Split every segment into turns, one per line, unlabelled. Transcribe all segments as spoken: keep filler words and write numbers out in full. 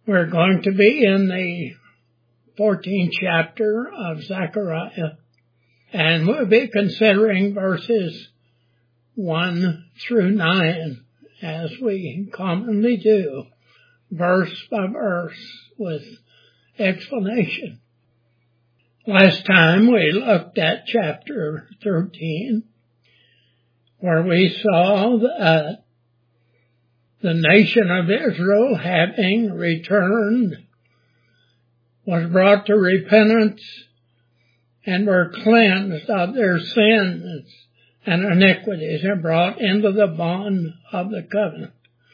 We're going to be in the fourteenth chapter of Zechariah, and we'll be considering verses one through nine, as we commonly do, verse by verse with explanation. Last time we looked at chapter thirteen, where we saw that the nation of Israel, having returned, was brought to repentance and were cleansed of their sins and iniquities and brought into the bond of the covenant.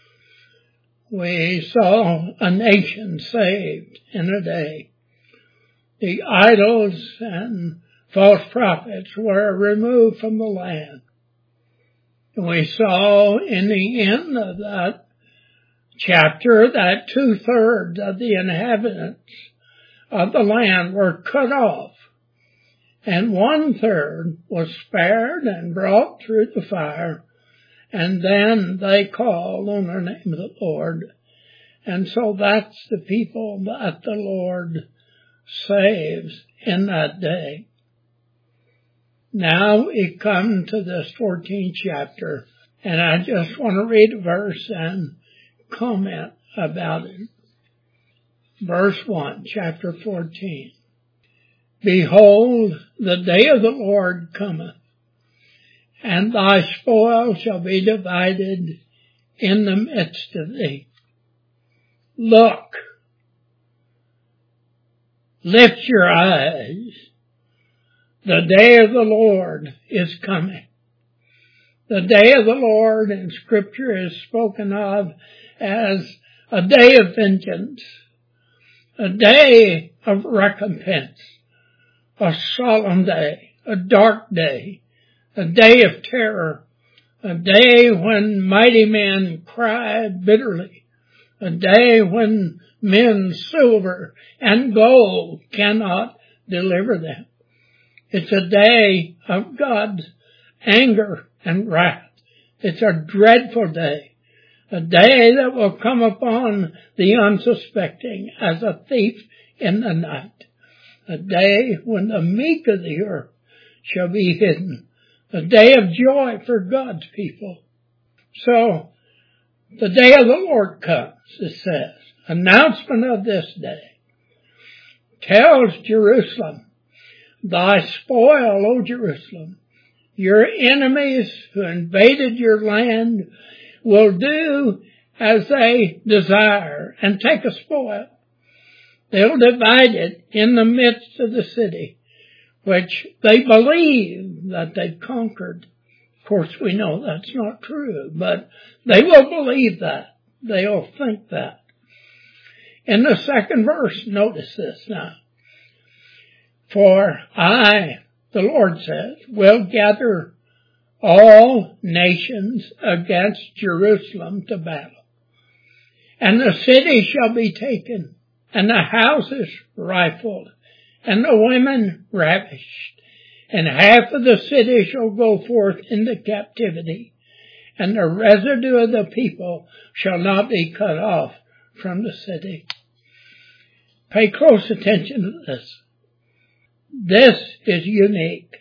We saw a nation saved in a day. The idols and false prophets were removed from the land. We saw in the end of that chapter that two-thirds of the inhabitants of the land were cut off, and one-third was spared and brought through the fire, and then they called on the name of the Lord. And so that's the people that the Lord saves in that day. Now we come to this fourteenth chapter, and I just want to read a verse and comment about it. Verse one, chapter fourteen. Behold, the day of the Lord cometh, and thy spoil shall be divided in the midst of thee. Look, lift your eyes. The day of the Lord is coming. The day of the Lord in Scripture is spoken of as a day of vengeance, a day of recompense, a solemn day, a dark day, a day of terror, a day when mighty men cry bitterly, a day when men's silver and gold cannot deliver them. It's a day of God's anger and wrath. It's a dreadful day, a day that will come upon the unsuspecting as a thief in the night, a day when the meek of the earth shall be hidden, a day of joy for God's people. So, the day of the Lord comes, it says. Announcement of this day tells Jerusalem, thy spoil, O Jerusalem, your enemies who invaded your land will do as they desire and take a spoil. They'll divide it in the midst of the city, which they believe that they've conquered. Of course, we know that's not true, but they will believe that. They'll think that. In the second verse, notice this now. For I, the Lord says, will gather all nations against Jerusalem to battle. And the city shall be taken, and the houses rifled, and the women ravished. And half of the city shall go forth into captivity, and the residue of the people shall not be cut off from the city. Pay close attention to this. This is unique.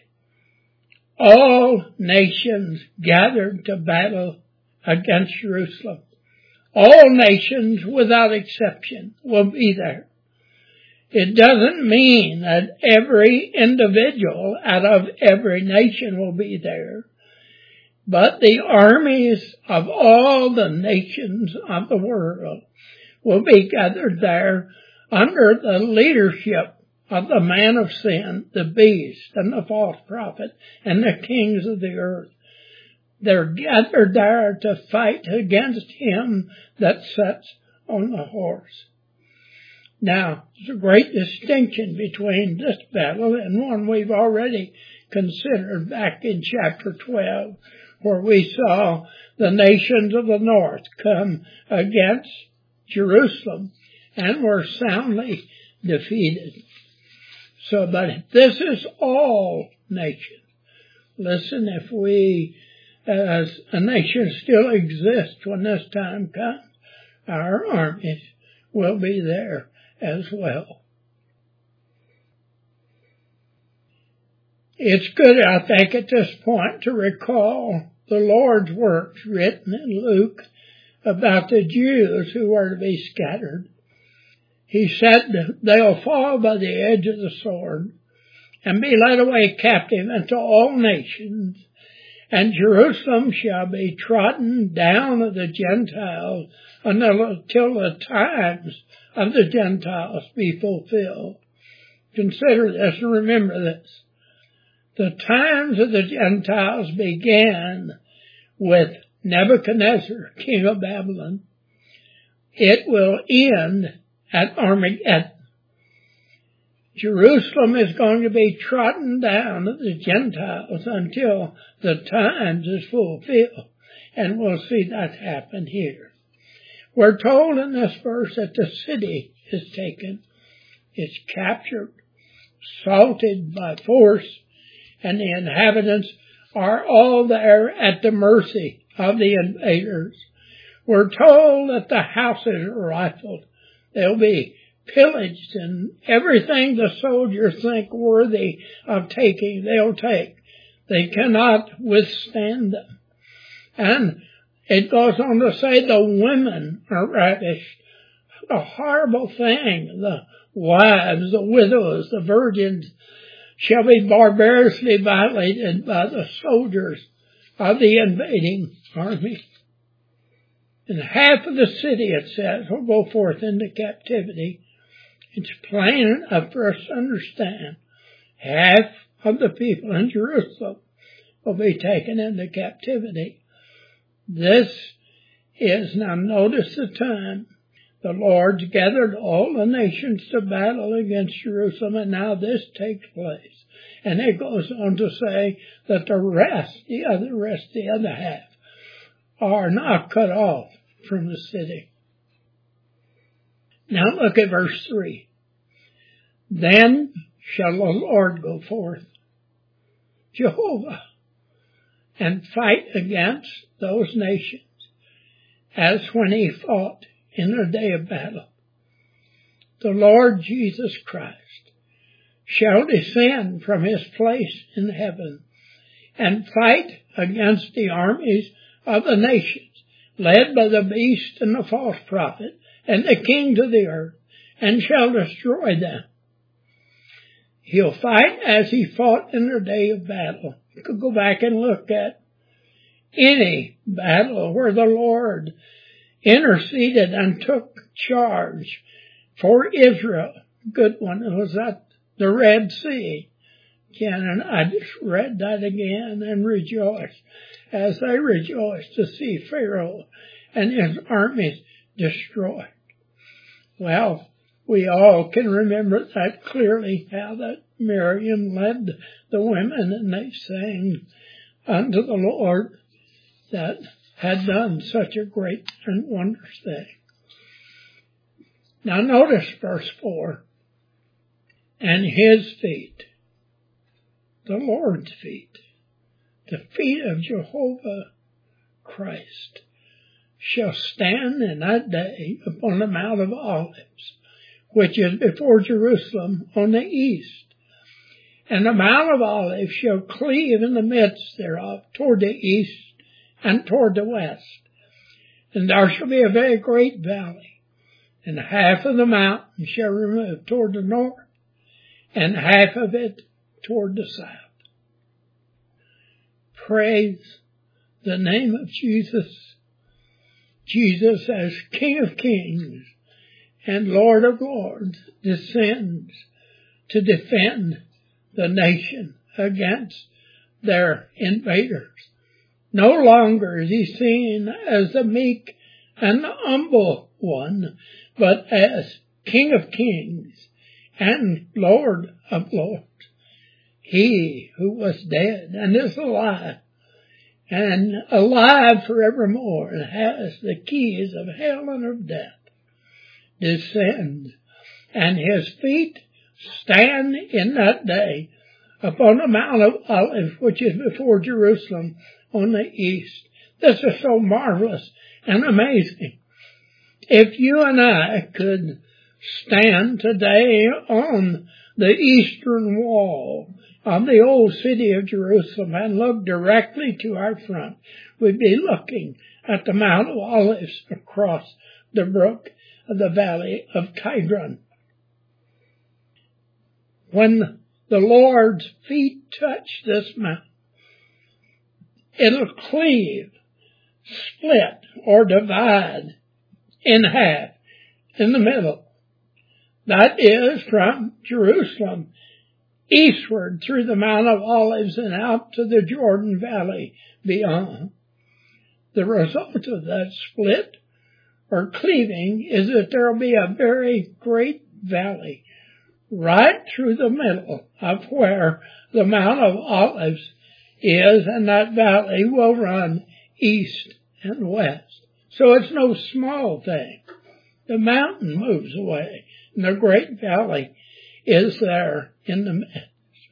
All nations gathered to battle against Jerusalem. All nations without exception will be there. It doesn't mean that every individual out of every nation will be there, but the armies of all the nations of the world will be gathered there under the leadership of the man of sin, the beast, and the false prophet, and the kings of the earth. They're gathered there to fight against him that sits on the horse. Now, there's a great distinction between this battle and one we've already considered back in chapter twelve, where we saw the nations of the north come against Jerusalem and were soundly defeated. So, but this is all nations. Listen, if we, as a nation, still exist when this time comes, our armies will be there as well. It's good, I think, at this point to recall the Lord's words written in Luke about the Jews who are to be scattered. He said, they'll fall by the edge of the sword and be led away captive into all nations, and Jerusalem shall be trodden down of the Gentiles until the times of the Gentiles be fulfilled. Consider this and remember this. The times of the Gentiles began with Nebuchadnezzar, king of Babylon. It will end at Armageddon. Jerusalem is going to be trodden down of the Gentiles until the times is fulfilled. And we'll see that happen here. We're told in this verse that the city is taken, it's captured, assaulted by force, and the inhabitants are all there at the mercy of the invaders. We're told that the houses are rifled. They'll be pillaged, and everything the soldiers think worthy of taking, they'll take. They cannot withstand them. And it goes on to say the women are ravished. A horrible thing. The wives, the widows, the virgins shall be barbarously violated by the soldiers of the invading army. And half of the city, it says, will go forth into captivity. It's plain enough for us to understand. Half of the people in Jerusalem will be taken into captivity. This is, now notice the time, the Lord's gathered all the nations to battle against Jerusalem, and now this takes place. And it goes on to say that the rest, the other rest, the other half, are not cut off from the city. Now look at verse three. Then shall the Lord go forth, Jehovah, and fight against those nations, as when he fought in the day of battle. The Lord Jesus Christ shall descend from his place in heaven and fight against the armies of the nations, led by the beast and the false prophet and the kings of the earth, and shall destroy them. He'll fight as he fought in the day of battle. You could go back and look at any battle where the Lord interceded and took charge for Israel. Good one. It was at the Red Sea. Again, and I just read that again and rejoiced as they rejoiced to see Pharaoh and his armies destroyed. Well, we all can remember that clearly, how that Miriam led the women and they sang unto the Lord that had done such a great and wondrous thing. Now notice verse four. And his feet, the Lord's feet, the feet of Jehovah Christ, shall stand in that day upon the Mount of Olives, which is before Jerusalem on the east. And the Mount of Olives shall cleave in the midst thereof toward the east and toward the west. And there shall be a very great valley, and half of the mountain shall remove toward the north, and half of it toward the south. Praise the name of Jesus. Jesus, as King of Kings and Lord of Lords, descends to defend the nation against their invaders. No longer is he seen as the meek and the humble one, but as King of Kings and Lord of Lords. He who was dead and is alive, and alive forevermore, and has the keys of hell and of death, descends, and his feet stand in that day upon the Mount of Olives, which is before Jerusalem on the east. This is so marvelous and amazing. If you and I could stand today on the eastern wall of the old city of Jerusalem and look directly to our front, we'd be looking at the Mount of Olives across the brook of the valley of Kidron. When the Lord's feet touch this mountain, it'll cleave, split, or divide in half in the middle. That is from Jerusalem eastward through the Mount of Olives and out to the Jordan Valley beyond. The result of that split or cleaving is that there will be a very great valley right through the middle of where the Mount of Olives is, and that valley will run east and west. So it's no small thing. The mountain moves away, and the great valley is there in the midst.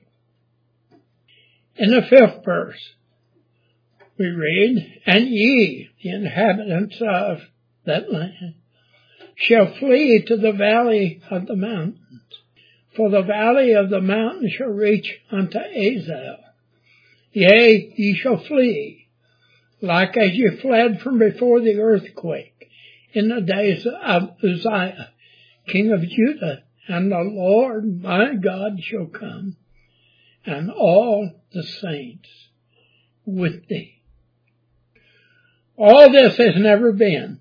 In the fifth verse, we read, "And ye, the inhabitants of that land, shall flee to the valley of the mountains, for the valley of the mountains shall reach unto Azal. Yea, ye shall flee, like as ye fled from before the earthquake in the days of Uzziah, king of Judah, and the Lord my God shall come, and all the saints with thee." All this has never been.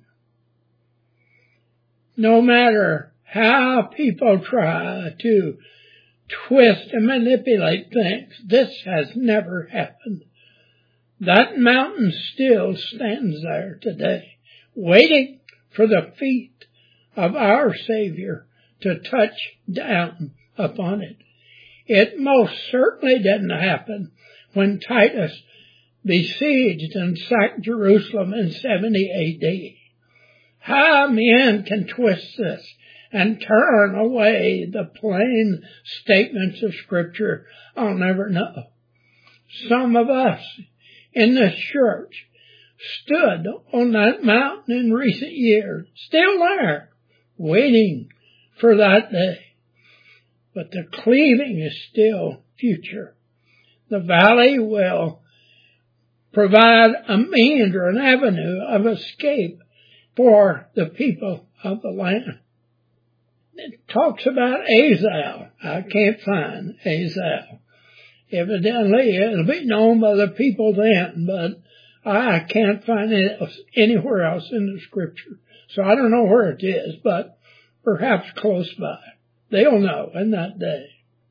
No matter how people try to twist and manipulate things, this has never happened. That mountain still stands there today, waiting for the feet of our Savior to touch down upon it. It most certainly didn't happen when Titus besieged and sacked Jerusalem in seventy A D. How men can twist this and turn away the plain statements of Scripture, I'll never know. Some of us in this church stood on that mountain in recent years, still there, waiting for that day. But the cleaving is still future. The valley will provide a means or an avenue of escape for the people of the land. It talks about Azal. I can't find Azal. Evidently, it'll be known by the people then, but I can't find it anywhere else in the Scripture. So I don't know where it is, but perhaps close by. They'll know in that day.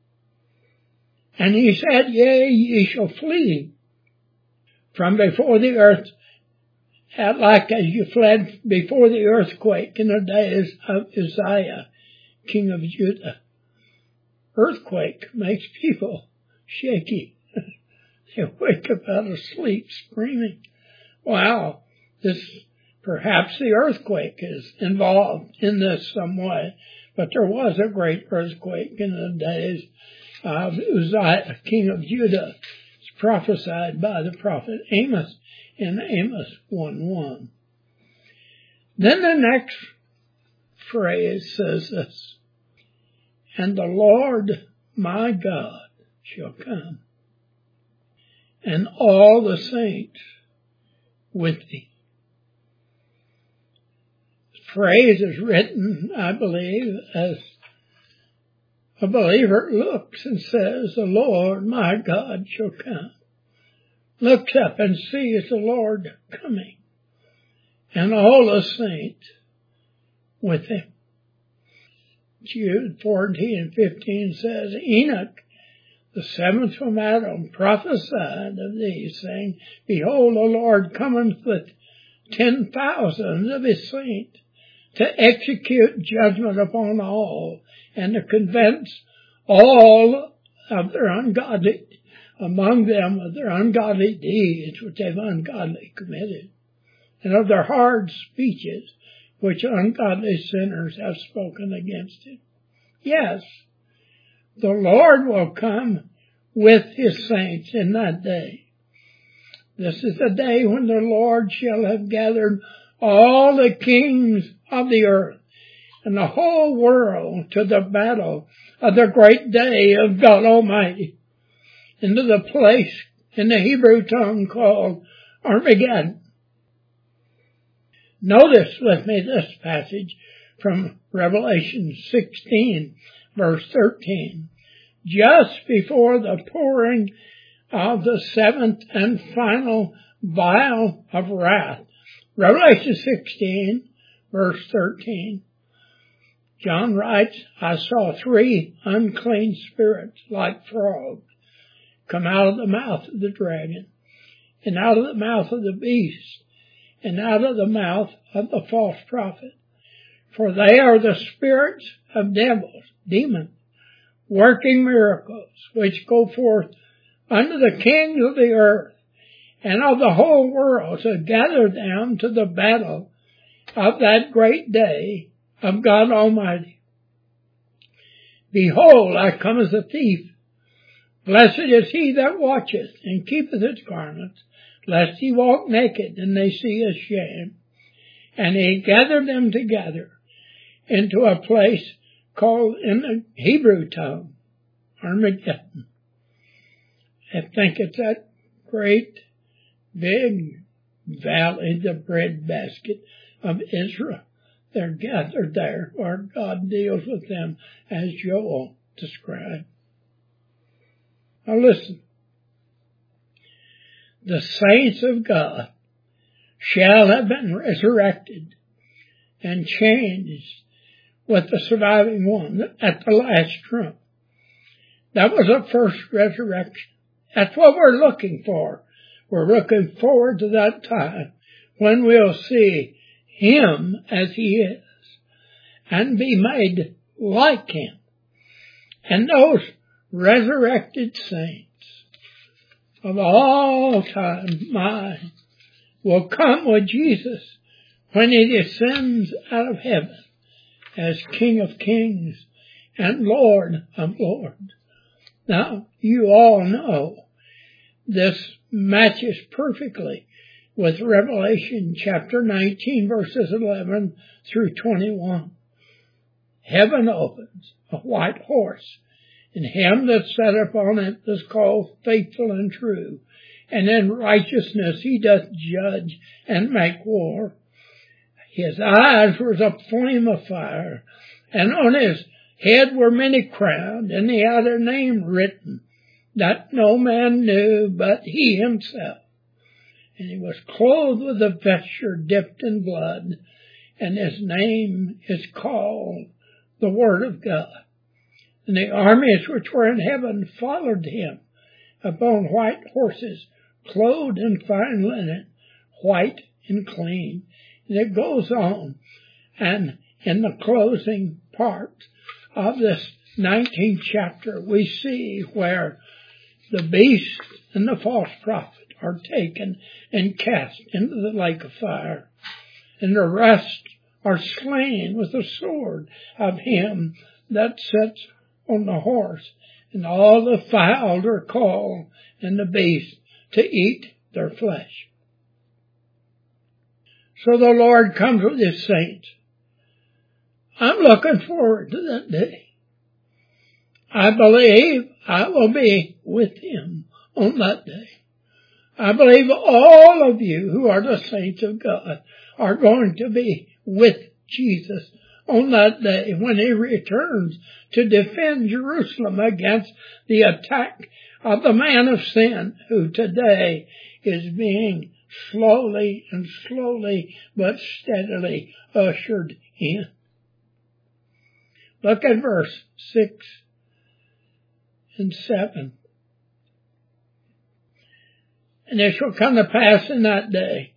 And he said, "Yea, ye shall flee from before the earth, like as you fled before the earthquake in the days of Uzziah, king of Judah." Earthquake makes people shaky. They wake up out of sleep screaming. Wow, this, perhaps the earthquake is involved in this some way, but there was a great earthquake in the days of Uzziah, king of Judah. It's prophesied by the prophet Amos in Amos one one. Then the next phrase says this, "And the Lord my God shall come, and all the saints with thee." The phrase is written, I believe, as a believer looks and says, "The Lord my God shall come." Looks up and sees the Lord coming, and all the saints with him. Jude fourteen and fifteen says, "Enoch, the seventh from Adam, prophesied of these, saying, Behold, the Lord cometh with ten thousands of his saints, to execute judgment upon all, and to convince all of their ungodly, among them of their ungodly deeds which they've ungodly committed, and of their hard speeches which ungodly sinners have spoken against him." Yes, the Lord will come with his saints in that day. This is the day when the Lord shall have gathered all the kings of the earth and the whole world to the battle of the great day of God Almighty, into the place in the Hebrew tongue called Armageddon. Notice with me this passage from Revelation sixteen, verse thirteen. Just before the pouring of the seventh and final vial of wrath. Revelation sixteen, verse thirteen. John writes, I saw three unclean spirits like frogs come out of the mouth of the dragon, and out of the mouth of the beast, and out of the mouth of the false prophet. For they are the spirits of devils, demons, working miracles, which go forth unto the kings of the earth and of the whole world to gather them to the battle of that great day of God Almighty. Behold, I come as a thief. Blessed is he that watcheth and keepeth his garments, lest he walk naked and they see his shame. And he gathered them together into a place called in the Hebrew tongue, Armageddon. I think it's that great big valley, the breadbasket of Israel. They're gathered there where God deals with them as Joel described. Now listen. The saints of God shall have been resurrected and changed with the surviving one at the last trump. That was the first resurrection. That's what we're looking for. We're looking forward to that time when we'll see him as he is and be made like him. And those resurrected saints of all time, mine, will come with Jesus when he descends out of heaven as King of Kings and Lord of Lords. Now, you all know this matches perfectly with Revelation chapter nineteen, verses eleven through twenty-one. Heaven opens, a white horse, and him that sat upon it is called Faithful and True, and in righteousness he doth judge and make war. His eyes were as a flame of fire, and on his head were many crowns, and he had a name written that no man knew but he himself. And he was clothed with a vesture dipped in blood, and his name is called the Word of God. And the armies which were in heaven followed him upon white horses, clothed in fine linen, white and clean. And it goes on, and in the closing part of this nineteenth chapter, we see where the beast and the false prophet are taken and cast into the lake of fire, and the rest are slain with the sword of him that sits on the horse, and all the fowl are called, and the beast to eat their flesh. So the Lord comes with his saints. I'm looking forward to that day. I believe I will be with him on that day. I believe all of you who are the saints of God are going to be with Jesus on that day when he returns to defend Jerusalem against the attack of the man of sin who today is being slowly and slowly but steadily ushered in. Look at verse six and seven. And it shall come to pass in that day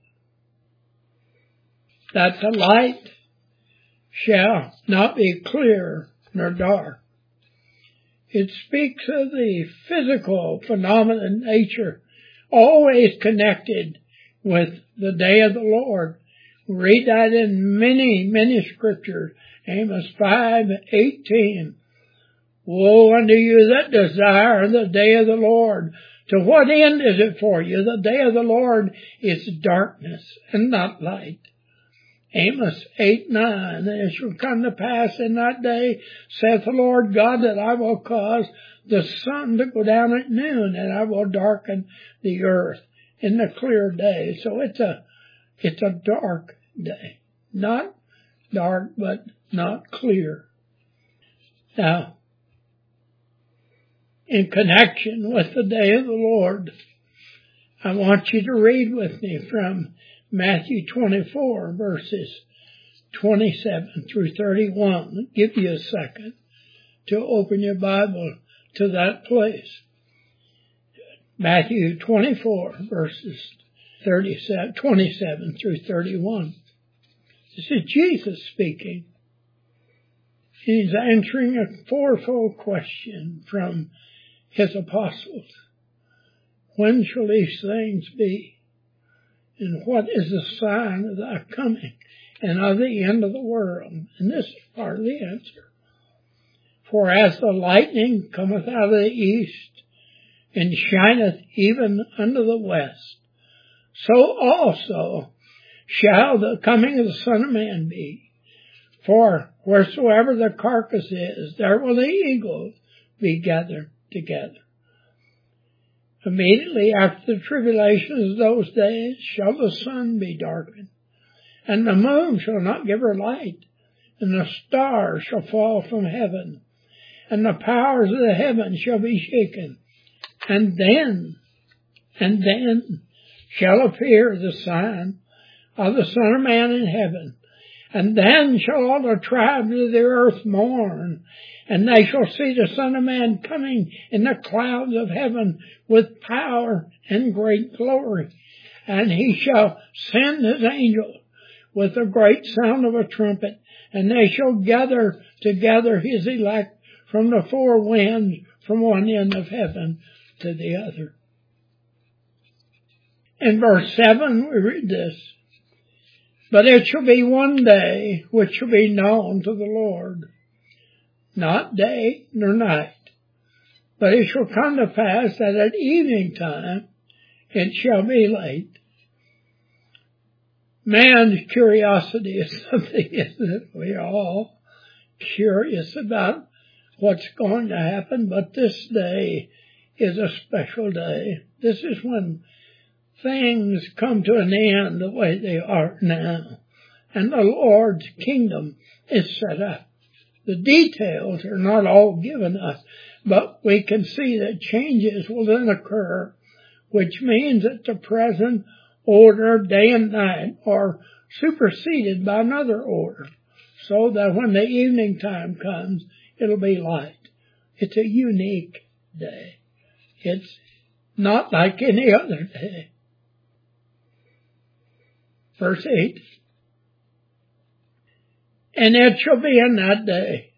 that the light shall not be clear nor dark. It speaks of the physical phenomenon nature always connected with the day of the Lord. We read that in many, many scriptures. Amos five eighteen. Woe unto you that desire the day of the Lord. To what end is it for you? The day of the Lord is darkness and not light. Amos eight nine, and it shall come to pass in that day, saith the Lord God, that I will cause the sun to go down at noon, and I will darken the earth in the clear day. So it's a, it's a dark day. Not dark, but not clear. Now, in connection with the day of the Lord, I want you to read with me from Matthew twenty-four, verses twenty-seven through thirty-one. I'll give you a second to open your Bible to that place. Matthew twenty-four, verses thirty-seven, twenty-seven through thirty-one. This is Jesus speaking. He's answering a fourfold question from his apostles. When shall these things be? And what is the sign of thy coming and of the end of the world? And this is part of the answer. For as the lightning cometh out of the east, and shineth even unto the west, so also shall the coming of the Son of Man be. For wheresoever the carcass is, there will the eagles be gathered together. Immediately after the tribulations of those days shall the sun be darkened, and the moon shall not give her light, and the stars shall fall from heaven, and the powers of the heavens shall be shaken. And then, and then shall appear the sign of the Son of Man in heaven. And then shall all the tribes of the earth mourn, and they shall see the Son of Man coming in the clouds of heaven with power and great glory. And he shall send his angels with a great sound of a trumpet, and they shall gather together his elect from the four winds, from one end of heaven to the other. In verse seven we read this. But it shall be one day which shall be known to the Lord, not day nor night. But it shall come to pass that at evening time it shall be light. Man's curiosity is something, isn't it? We are all curious about what's going to happen, but this day is a special day. This is when things come to an end the way they are now, and the Lord's kingdom is set up. The details are not all given us, but we can see that changes will then occur, which means that the present order, day and night, are superseded by another order, so that when the evening time comes, it'll be light. It's a unique day. It's not like any other day. Verse eight. And it shall be in that day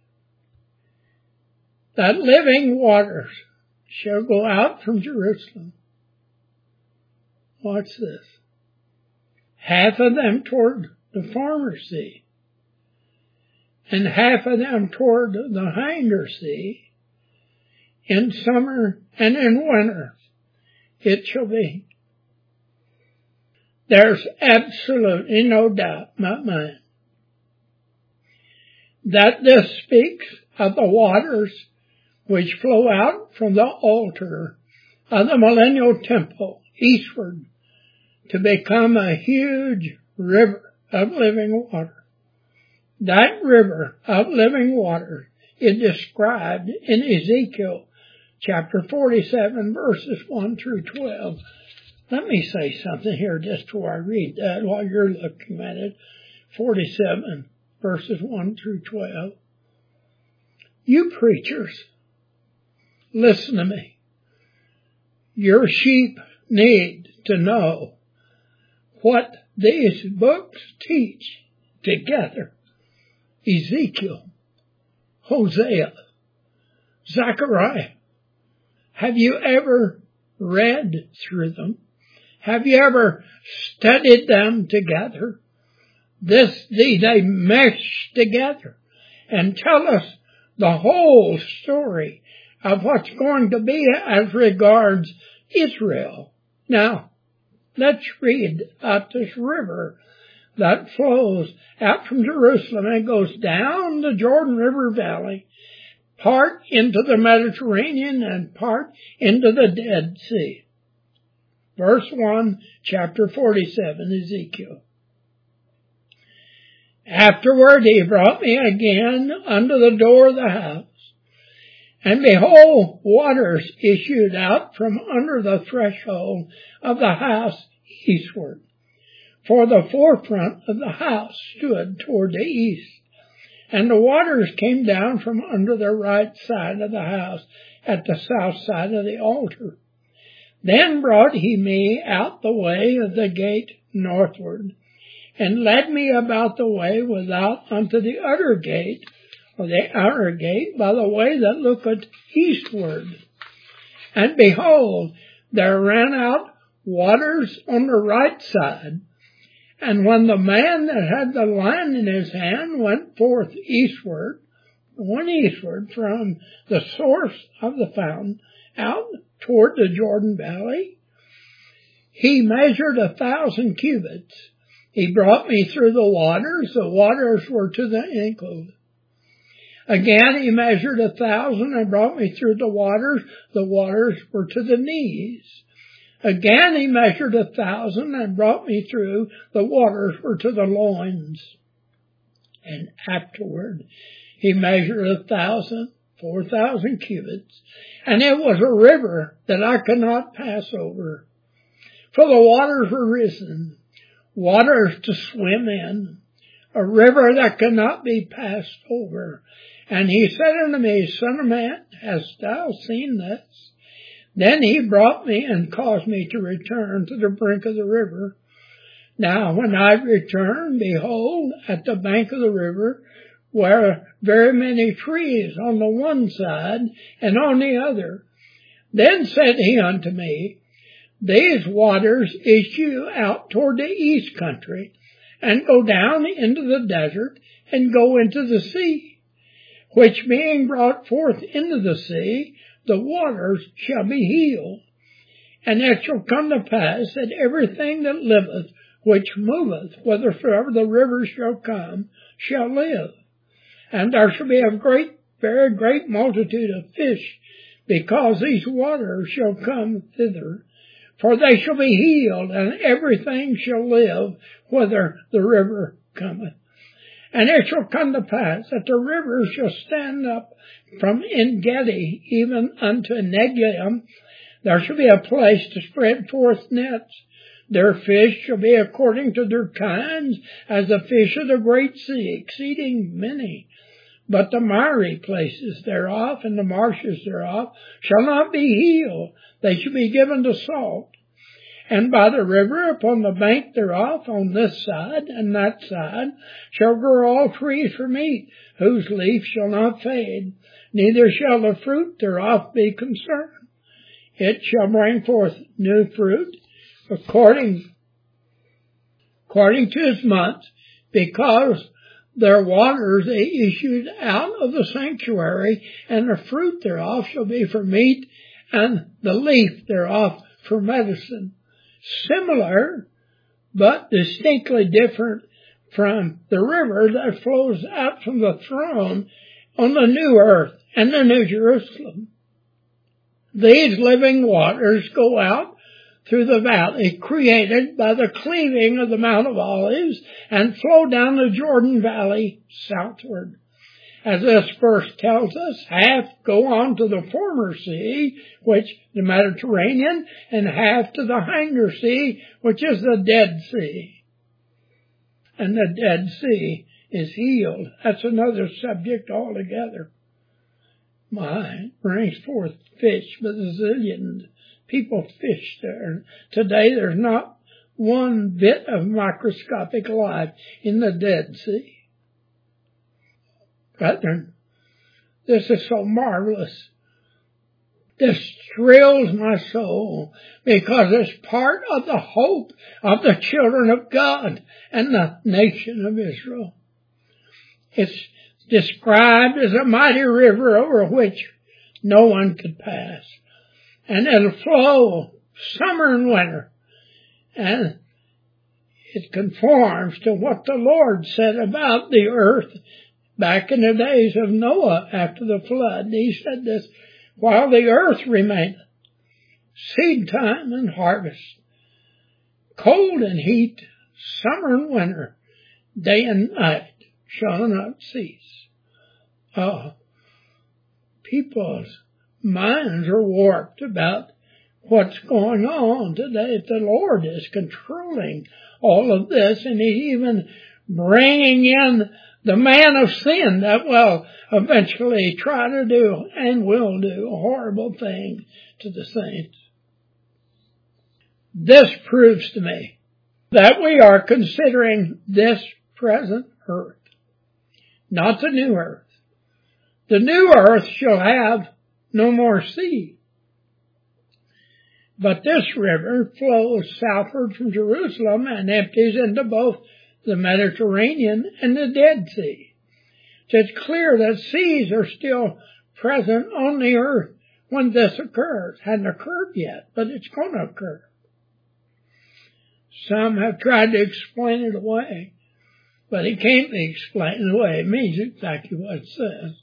that living waters shall go out from Jerusalem. Watch this. Half of them toward the farmer sea, and half of them toward the hinder sea. In summer and in winter it shall be. There's absolutely no doubt in my mind that this speaks of the waters which flow out from the altar of the millennial temple eastward to become a huge river of living water. That river of living water is described in Ezekiel chapter forty-seven, verses one through twelve. Let me say something here just before I read that while you're looking at it. forty-seven, verses one through twelve. You preachers, listen to me. Your sheep need to know what these books teach together. Ezekiel, Hosea, Zechariah. Have you ever read through them? Have you ever studied them together? This, they, they mesh together and tell us the whole story of what's going to be as regards Israel. Now, let's read about this river that flows out from Jerusalem and goes down the Jordan River Valley, part into the Mediterranean and part into the Dead Sea. Verse one, chapter forty-seven, Ezekiel. Afterward he brought me again unto the door of the house, and behold, waters issued out from under the threshold of the house eastward. For the forefront of the house stood toward the east, and the waters came down from under the right side of the house at the south side of the altar. Then brought he me out the way of the gate northward, and led me about the way without unto the other gate, or the outer gate, by the way that looketh eastward. And behold, there ran out waters on the right side. And when the man that had the line in his hand went forth eastward, went eastward from the source of the fountain out toward the Jordan Valley, he measured a thousand cubits. He brought me through the waters. The waters were to the ankle. Again he measured a thousand and brought me through the waters. The waters were to the knees. Again he measured a thousand and brought me through. The waters were to the loins. And afterward he measured a thousand, four thousand cubits, and it was a river that I could not pass over. For the waters were risen, waters to swim in, a river that could not be passed over. And he said unto me, Son of man, hast thou seen this? Then he brought me and caused me to return to the brink of the river. Now when I returned, behold, at the bank of the river were very many trees on the one side and on the other. Then said he unto me, These waters issue out toward the east country, and go down into the desert, and go into the sea, which being brought forth into the sea, the waters shall be healed. And it shall come to pass that everything that liveth, which moveth, whithersoever the river shall come, shall live. And there shall be a great, very great multitude of fish, because these waters shall come thither. For they shall be healed, and everything shall live, whither the river cometh. And it shall come to pass that the river shall stand up from En-gedi even unto Neglaim. There shall be a place to spread forth nets. Their fish shall be according to their kinds, as the fish of the great sea, exceeding many. But the miry places thereof and the marshes thereof shall not be healed. They shall be given to salt. And by the river upon the bank thereof, on this side and that side, shall grow all trees for meat, whose leaf shall not fade, neither shall the fruit thereof be concerned. It shall bring forth new fruit, according, according to its months, because their waters they issued out of the sanctuary, and the fruit thereof shall be for meat, and the leaf thereof for medicine. Similar, but distinctly different from the river that flows out from the throne on the new earth and the new Jerusalem. These living waters go out through the valley created by the cleaving of the Mount of Olives and flow down the Jordan Valley southward. As this verse tells us, half go on to the former sea, which the Mediterranean, and half to the hinder sea, which is the Dead Sea. And the Dead Sea is healed. That's another subject altogether. My, brings forth fish, bazillions. People fish there. Today there's not one bit of microscopic life in the Dead Sea. Brethren, this is so marvelous. This thrills my soul because it's part of the hope of the children of God and the nation of Israel. It's described as a mighty river over which no one could pass. And it'll flow summer and winter. And It conforms to what the Lord said about the earth back in the days of Noah after the flood. He said this, while the earth remaineth, seed time and harvest, cold and heat, summer and winter, day and night shall not cease. Oh, people's minds are warped about what's going on today. The Lord is controlling all of this, and He's even bringing in the man of sin that will eventually try to do and will do horrible things to the saints. This proves to me that we are considering this present earth, not the new earth. The new earth shall have no more sea. But this river flows southward from Jerusalem and empties into both the Mediterranean and the Dead Sea. So it's clear that seas are still present on the earth when this occurs. Hadn't occurred yet, but it's going to occur. Some have tried to explain it away, but it can't be explained away. It means exactly what it says.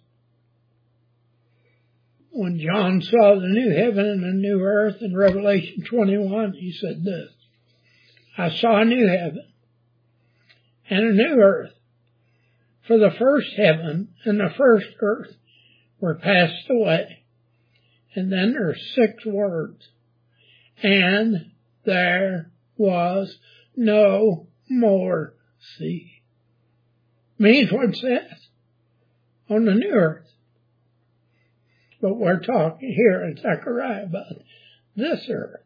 When John saw the new heaven and the new earth in Revelation twenty-one, he said this, I saw a new heaven and a new earth, for the first heaven and the first earth were passed away. And then there's six words, and there was no more sea. Means what it says on the new earth. But we're talking here in Zechariah about this earth.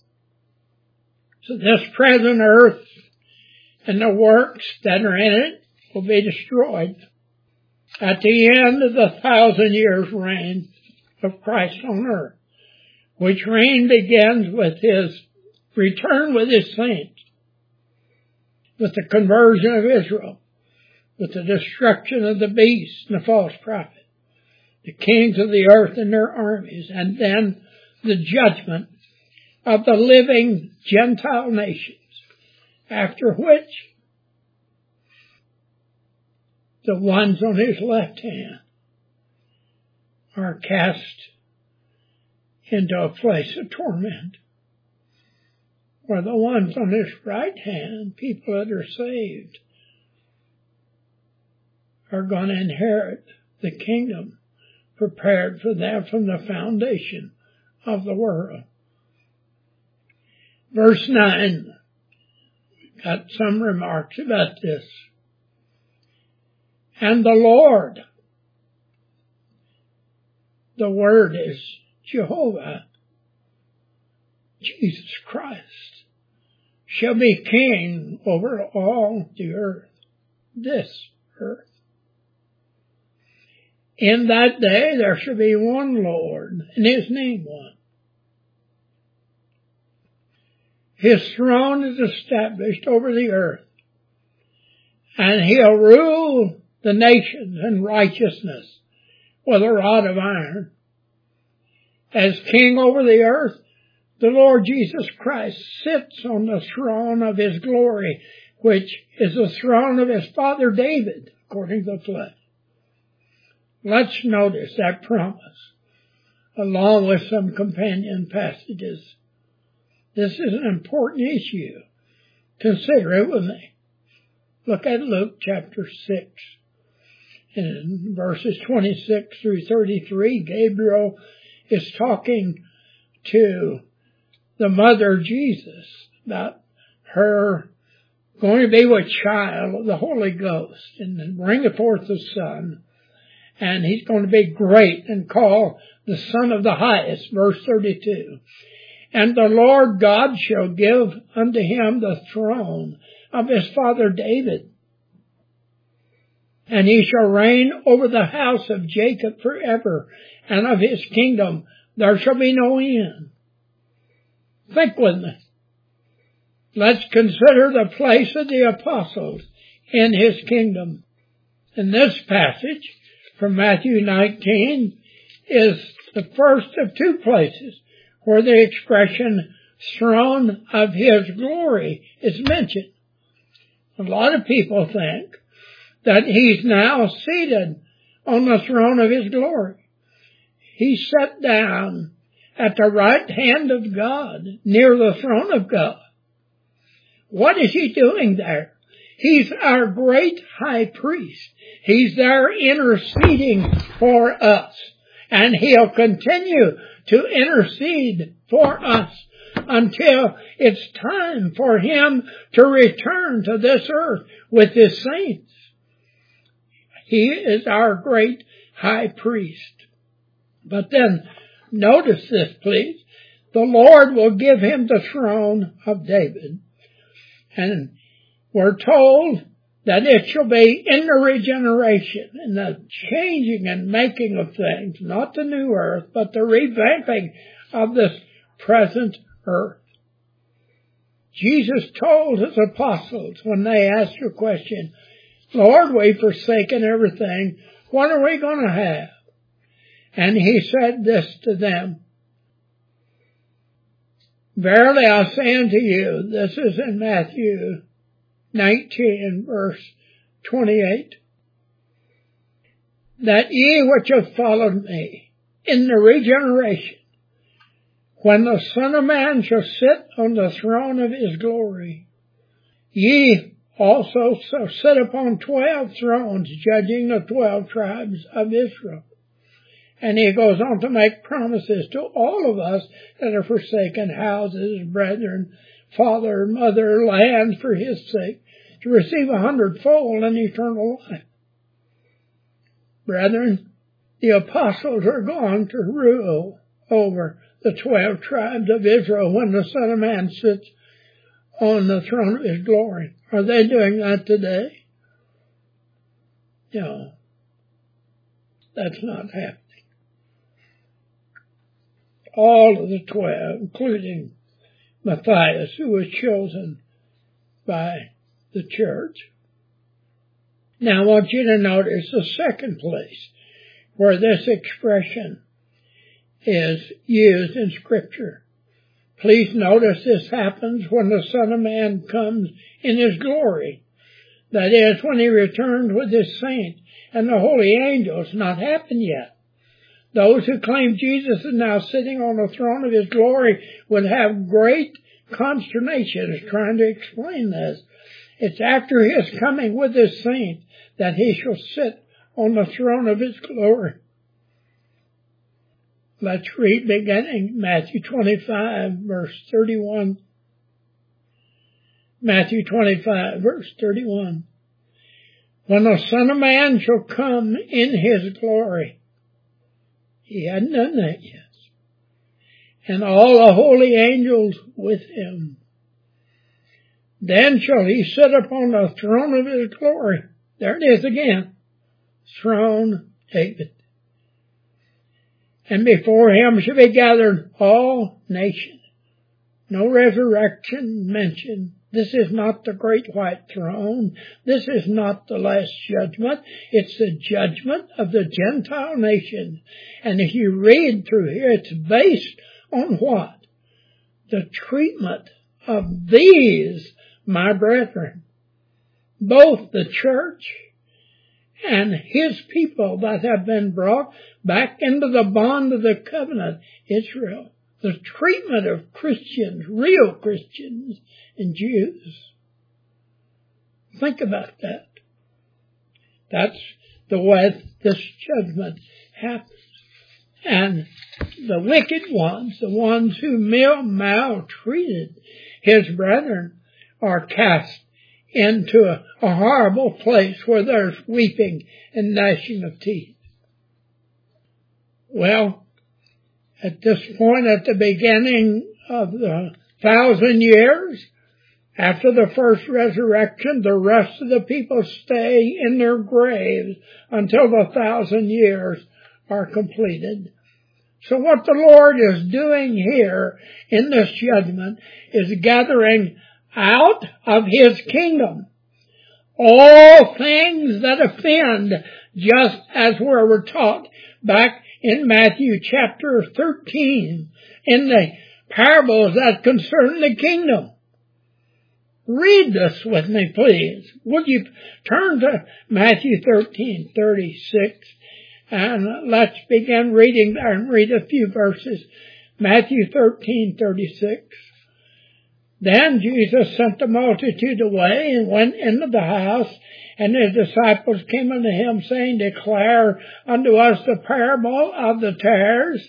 So this present earth and the works that are in it will be destroyed at the end of the thousand years reign of Christ on earth, which reign begins with His return with His saints, with the conversion of Israel, with the destruction of the beast and the false prophet, the kings of the earth and their armies, and then the judgment of the living Gentile nations, after which the ones on His left hand are cast into a place of torment, where the ones on His right hand, people that are saved, are going to inherit the kingdom prepared for them from the foundation of the world. Verse nine, we've got some remarks about this. And the Lord, the word is Jehovah, Jesus Christ, shall be king over all the earth, this earth. In that day there shall be one Lord, and His name one. His throne is established over the earth, and He'll rule the nations in righteousness with a rod of iron. As king over the earth, the Lord Jesus Christ sits on the throne of His glory, which is the throne of His father David, according to the flesh. Let's notice that promise, along with some companion passages. This is an important issue. Consider it with me. Look at Luke chapter six. In verses twenty-six through thirty-three, Gabriel is talking to the mother of Jesus about her going to be with child of the Holy Ghost and bring forth the Son. And He's going to be great and called the Son of the Highest, verse thirty-two. And the Lord God shall give unto Him the throne of His father David. And He shall reign over the house of Jacob forever, and of His kingdom there shall be no end. Think with me. Let's consider the place of the apostles in His kingdom. In this passage from Matthew nineteen is the first of two places where the expression throne of His glory is mentioned. A lot of people think that he's now seated on the throne of his glory. He's sat down at the right hand of God, near the throne of God. What is he doing there? He's our great high priest. He's there interceding for us. And he'll continue to intercede for us until it's time for him to return to this earth with his saints. He is our great high priest. But then, notice this, please. The Lord will give him the throne of David. And we're told that it shall be in the regeneration, in the changing and making of things, not the new earth, but the revamping of this present earth. Jesus told his apostles when they asked the question, Lord, we've forsaken everything. What are we going to have? And he said this to them, Verily I say unto you, this is in Matthew nineteen, verse twenty-eight, that ye which have followed me in the regeneration, when the Son of Man shall sit on the throne of his glory, ye also shall sit upon twelve thrones, judging the twelve tribes of Israel. And he goes on to make promises to all of us that have forsaken houses, brethren, father, mother, land for his sake, to receive a hundredfold in eternal life. Brethren, the apostles are going to rule over the twelve tribes of Israel when the Son of Man sits on the throne of his glory. Are they doing that today? No. That's not happening. All of the twelve, including Matthias, who was chosen by the church. Now I want you to notice the second place where this expression is used in Scripture. Please notice this happens when the Son of Man comes in his glory. That is, when he returns with his saints and the holy angels. Not happened yet. Those who claim Jesus is now sitting on the throne of his glory would have great consternation as trying to explain this. It's after his coming with his saints that he shall sit on the throne of his glory. Let's read beginning Matthew twenty-five, verse thirty-one. Matthew twenty-five, verse thirty-one. When the Son of Man shall come in his glory. He hadn't done that yet. And all the holy angels with him. Then shall he sit upon the throne of his glory. There it is again. Throne David. And before him shall be gathered all nations. No resurrection mentioned. This is not the great white throne. This is not the last judgment. It's the judgment of the Gentile nations. And if you read through here, it's based on what? The treatment of these, my brethren. Both the church and his people that have been brought back into the bond of the covenant, Israel. The treatment of Christians, real Christians and Jews. Think about that. That's the way this judgment happens. And the wicked ones, the ones who maltreated his brethren, are cast into a, a horrible place where there's weeping and gnashing of teeth. Well, at this point, at the beginning of the thousand years, after the first resurrection, the rest of the people stay in their graves until the thousand years are completed. So what the Lord is doing here in this judgment is gathering out of his kingdom all things that offend, just as we were taught back in Matthew chapter thirteen, in the parables that concern the kingdom. Read this with me, please. Would you turn to Matthew thirteen thirty-six, and let's begin reading there and read a few verses. Matthew thirteen thirty-six. Then Jesus sent the multitude away and went into the house, and his disciples came unto him, saying, Declare unto us the parable of the tares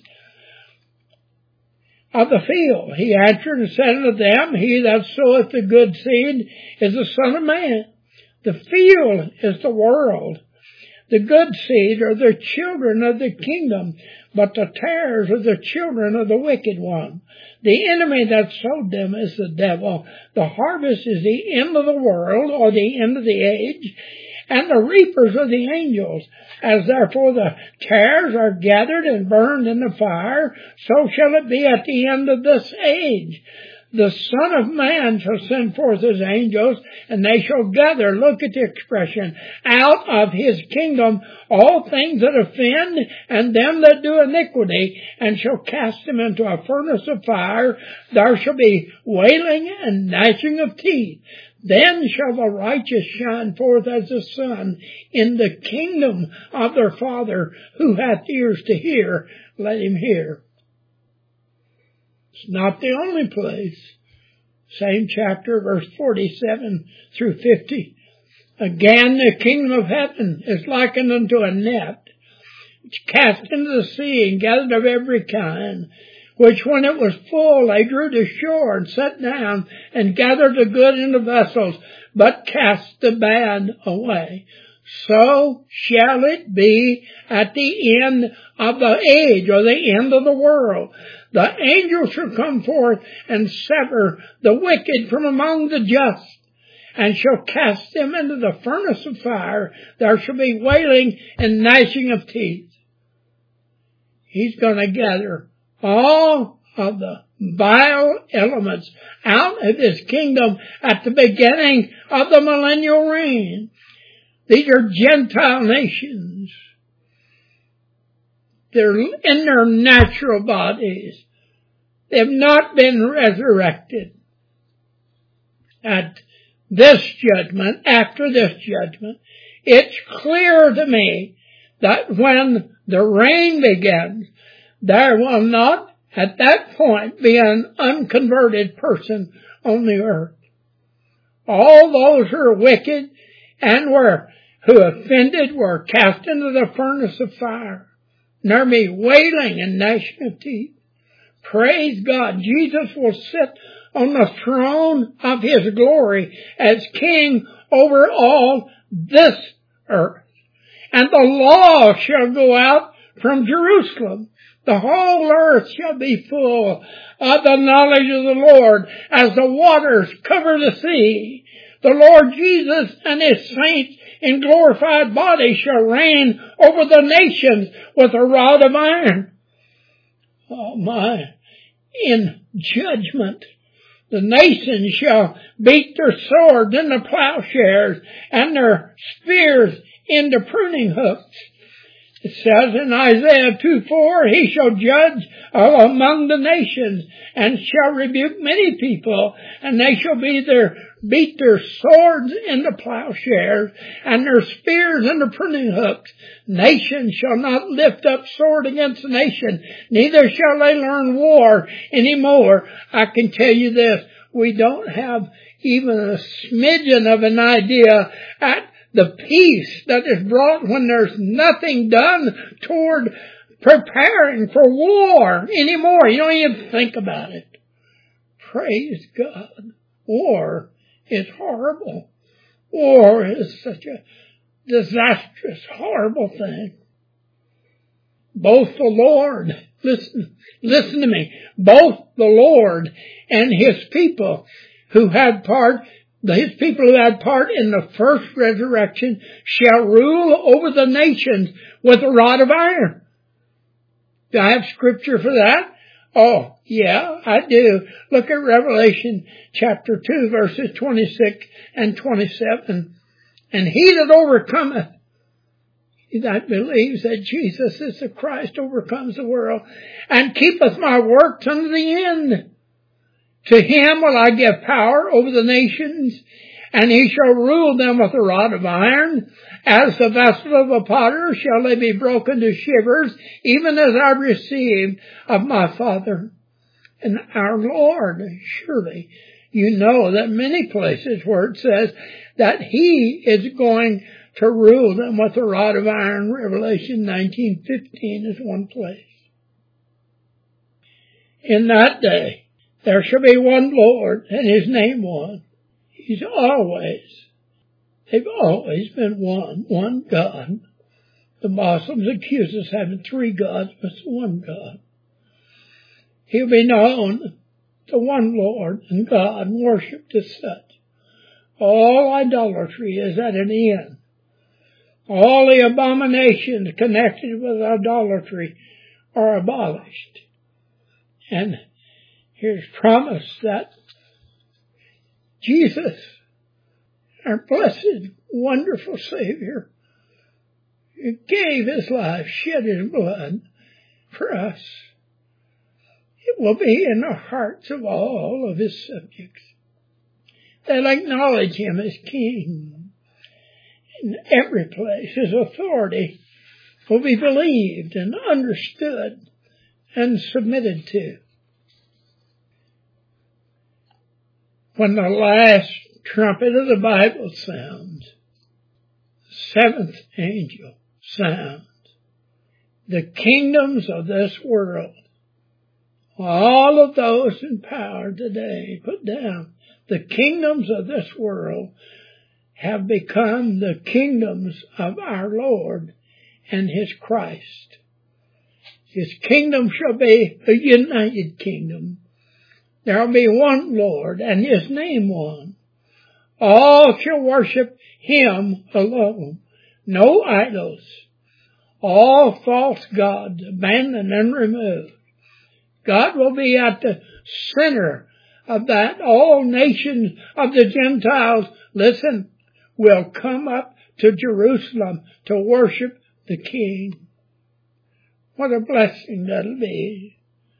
of the field. He answered and said unto them, He that soweth the good seed is the Son of Man. The field is the world. The good seed are the children of the kingdom, but the tares are the children of the wicked one. The enemy that sowed them is the devil. The harvest is the end of the world, or the end of the age, and the reapers are the angels. As therefore the tares are gathered and burned in the fire, so shall it be at the end of this age. The Son of Man shall send forth his angels, and they shall gather, look at the expression, out of his kingdom all things that offend, and them that do iniquity, and shall cast them into a furnace of fire. There shall be wailing and gnashing of teeth. Then shall the righteous shine forth as the sun in the kingdom of their Father. Who hath ears to hear, let him hear. It's not the only place. Same chapter, verse forty-seven through fifty. Again, the kingdom of heaven is likened unto a net, which cast into the sea and gathered of every kind, which when it was full they drew to shore and sat down and gathered the good into vessels, but cast the bad away. So shall it be at the end of the age, or the end of the world. The angels shall come forth and sever the wicked from among the just, and shall cast them into the furnace of fire. There shall be wailing and gnashing of teeth. He's going to gather all of the vile elements out of his kingdom at the beginning of the millennial reign. These are Gentile nations. They're in their natural bodies. They have not been resurrected. At this judgment, after this judgment, it's clear to me that when the reign begins, there will not at that point be an unconverted person on the earth. All those who are wicked and were who offended were cast into the furnace of fire. And there be wailing and gnashing of teeth. Praise God. Jesus will sit on the throne of his glory as king over all this earth. And the law shall go out from Jerusalem. The whole earth shall be full of the knowledge of the Lord as the waters cover the sea. The Lord Jesus and his saints in glorified body shall reign over the nations with a rod of iron. Oh my, in judgment, the nations shall beat their swords into plowshares and their spears into pruning hooks. It says in Isaiah two four, he shall judge among the nations and shall rebuke many people, and they shall be their, beat their swords into plowshares and their spears into pruning hooks. Nation shall not lift up sword against nation, neither shall they learn war anymore. I can tell you this, we don't have even a smidgen of an idea at the peace that is brought when there's nothing done toward preparing for war anymore. You don't even think about it. Praise God. War is horrible. War is such a disastrous, horrible thing. Both the Lord, listen, listen to me, both the Lord and his people who had part His people who had part in the first resurrection shall rule over the nations with a rod of iron. Do I have scripture for that? Oh, yeah, I do. Look at Revelation chapter two, verses twenty-six and twenty-seven. And he that overcometh, he that believes that Jesus is the Christ, overcomes the world, and keepeth my works unto the end. To him will I give power over the nations, and he shall rule them with a rod of iron. As the vessel of a potter shall they be broken to shivers, even as I received of my Father. And our Lord, surely, you know that many places where it says that he is going to rule them with a rod of iron. Revelation nineteen fifteen is one place. In that day, there shall be one Lord, and his name one. He's always, they've always been one, one God. The Muslims accuse us of having three gods, but it's one God. He'll be known, the one Lord and God, and worshipped as such. All idolatry is at an end. All the abominations connected with idolatry are abolished. And here's promise that Jesus, our blessed, wonderful Savior, gave his life, shed his blood for us. It will be in the hearts of all of his subjects that acknowledge him as King. In every place, his authority will be believed and understood and submitted to. When the last trumpet of the Bible sounds, the seventh angel sounds, the kingdoms of this world, all of those in power today, put down, the kingdoms of this world have become the kingdoms of our Lord and his Christ. His kingdom shall be a united kingdom. There will be one Lord and his name one. All shall worship him alone. No idols. All false gods abandoned and removed. God will be at the center of that. All nations of the Gentiles, listen, will come up to Jerusalem to worship the King. What a blessing that'll be.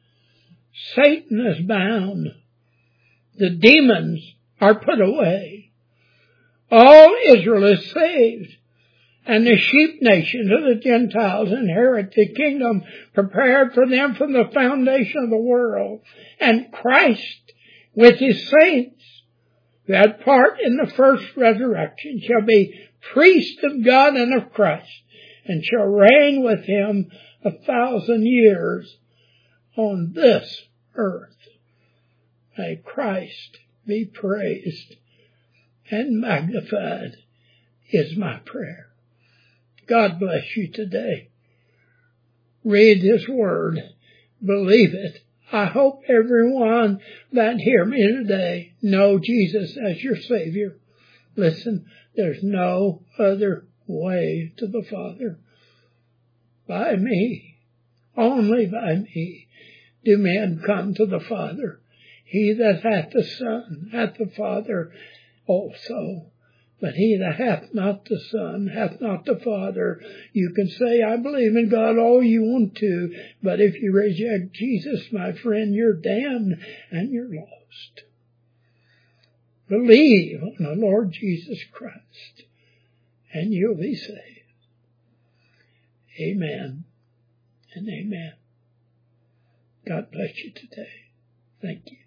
Satan is bound. The demons are put away. All Israel is saved. And the sheep nations of the Gentiles inherit the kingdom prepared for them from the foundation of the world. And Christ, with his saints, who had part in the first resurrection, shall be priest of God and of Christ, and shall reign with him a thousand years on this earth. May Christ be praised and magnified is my prayer. God bless you today. Read his word. Believe it. I hope everyone that hear me today know Jesus as your Savior. Listen, there's no other way to the Father. By me, only by me, do men come to the Father. He that hath the Son hath the Father also. But he that hath not the Son hath not the Father. You can say, I believe in God all you want to, but if you reject Jesus, my friend, you're damned and you're lost. Believe on the Lord Jesus Christ, and you'll be saved. Amen and amen. God bless you today. Thank you.